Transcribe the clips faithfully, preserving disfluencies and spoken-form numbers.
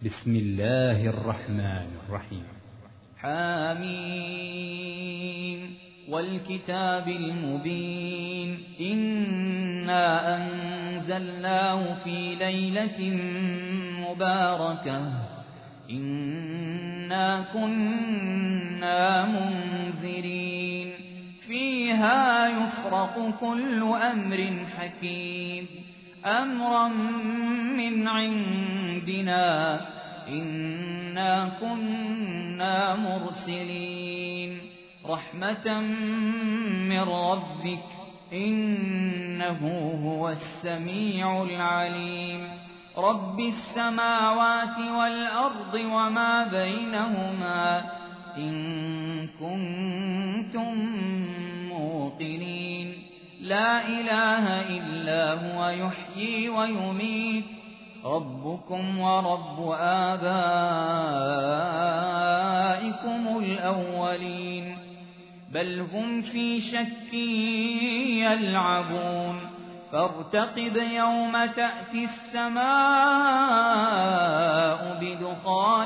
بسم الله الرحمن الرحيم. حاميم والكتاب المبين إنا أنزلناه في ليلة مباركة إنا كنا منذرين فيها يفرق كل أمر حكيم أمرا من عندنا إنا كنا مرسلين رحمة من ربك إنه هو السميع العليم رب السماوات والأرض وما بينهما إن كنتم موقنين لا إله إلا هو يحيي ويميت ربكم ورب آبائكم الأولين بل هم في شك يلعبون فارتقب يوم تأتي السماء بدخان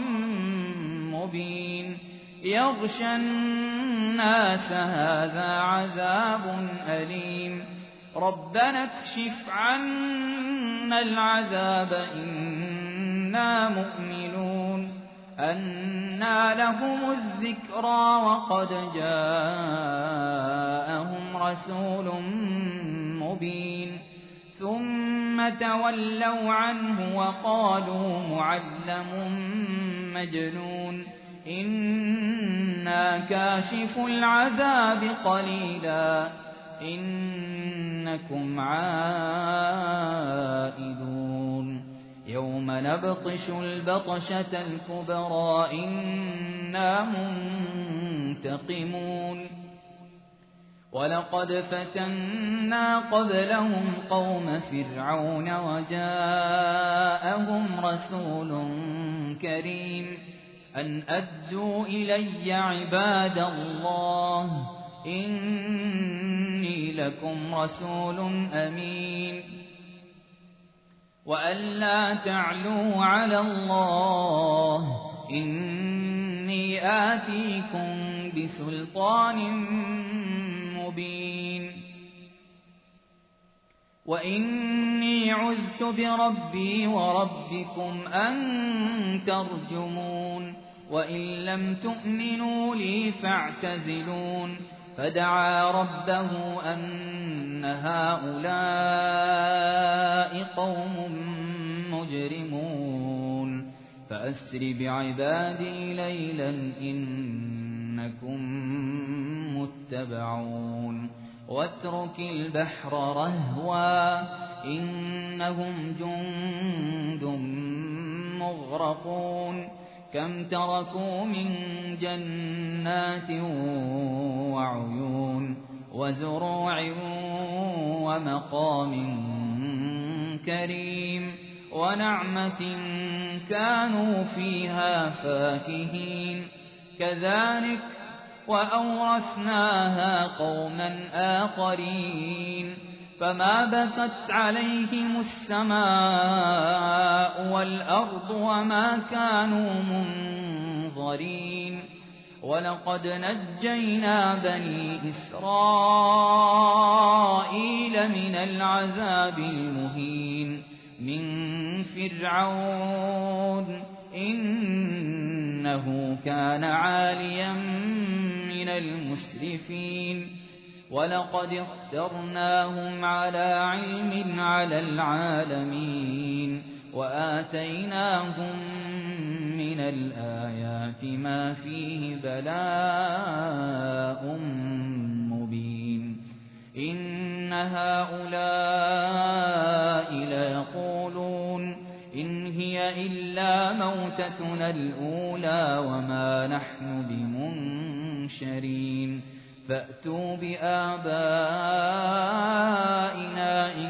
مبين يغشى الناس هذا عذاب أليم ربنا اكشف عنا العذاب إنا مؤمنون أنى لهم الذكرى وقد جاءهم رسول مبين ثم تولوا عنه وقالوا معلم مجنون إنا كاشف العذاب قليلا إنكم عائدون يوم نبطش البطشة الكبرى إنا منتقمون ولقد فتنا قبلهم قوم فرعون وجاءهم رسول كريم أن أدوا إلي عباد الله إني لكم رسول أمين وأن لا تعلوا على الله إني آتيكم بسلطان مبين وإني عذت بربي وربكم أن ترجمون وإن لم تؤمنوا لي فاعتزلون فدعا ربه أن هؤلاء قوم مجرمون فأسر بعبادي ليلا إنكم متبعون واترك البحر رهوا إنهم جند مغرقون كم تركوا من جنات وعيون وزروع ومقام كريم ونعمة كانوا فيها فاكهين كذلك وأورثناها قوما آخرين فما بكت عليهم السماء والأرض وما كانوا منظرين ولقد نجينا بني إسرائيل من العذاب المهين من فرعون إنه كان عاليا من المسرفين ولقد اخترناهم على علم على العالمين وآتيناهم من الآيات ما فيه بلاء مبين إن هؤلاء ليقولون إن هي إلا موتتنا الأولى وما نحن بمنشرين فأتوا بآبائنا إن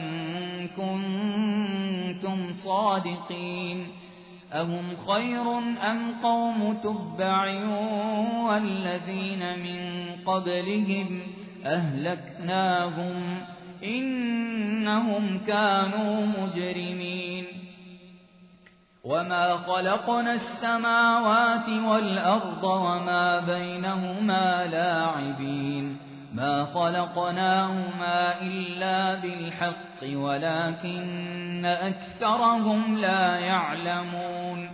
كنتم صادقين أهم خير أم قوم تبع والذين من قبلهم أهلكناهم إنهم كانوا مجرمين وما خلقنا السماوات والأرض وما بينهما لاعبين ما خلقناهما إلا بالحق ولكن أكثرهم لا يعلمون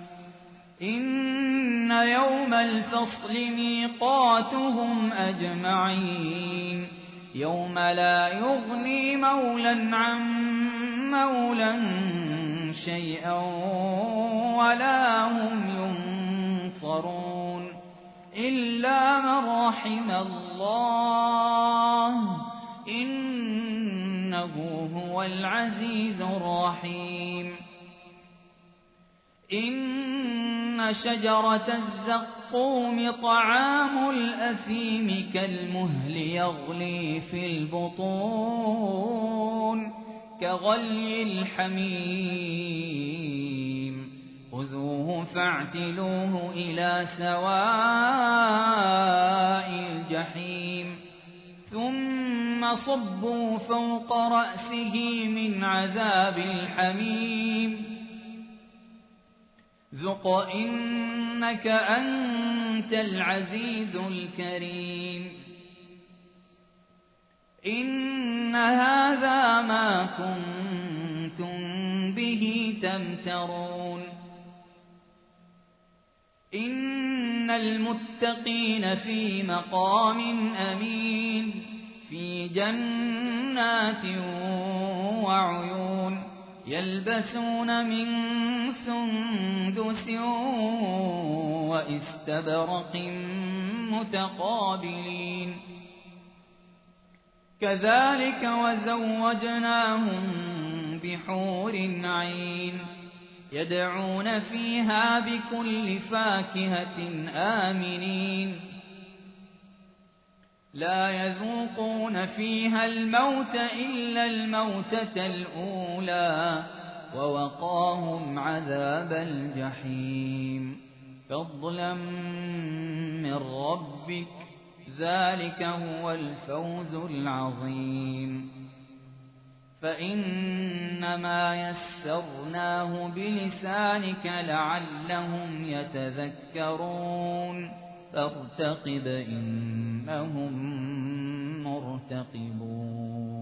إن يوم الفصل ميقاتهم أجمعين يوم لا يغني مولا عن مولا شيئا ولا هم ينصرون إلا من رحم الله إنه هو العزيز الرحيم إن شجرة الزقوم طعام الأثيم كالمهل يغلي في البطون كغلي الحميم خذوه فاعتلوه إلى سواء الجحيم ثم صبوا فوق رأسه من عذاب الحميم ذق إنك أنت العزيز الكريم إن هذا ما كنتم به تمترون إن المتقين في مقام أمين في جنات وعيون يلبسون من سندس وإستبرق متقابلين كذلك وزوجناهم بحور عين يدعون فيها بكل فاكهة آمنين لا يذوقون فيها الموت إلا الموتة الأولى ووقاهم عذاب الجحيم فضلا من ربك ذلك هو الفوز العظيم فإنما يسرناه بلسانك لعلهم يتذكرون فارتقب إنهم مرتقبون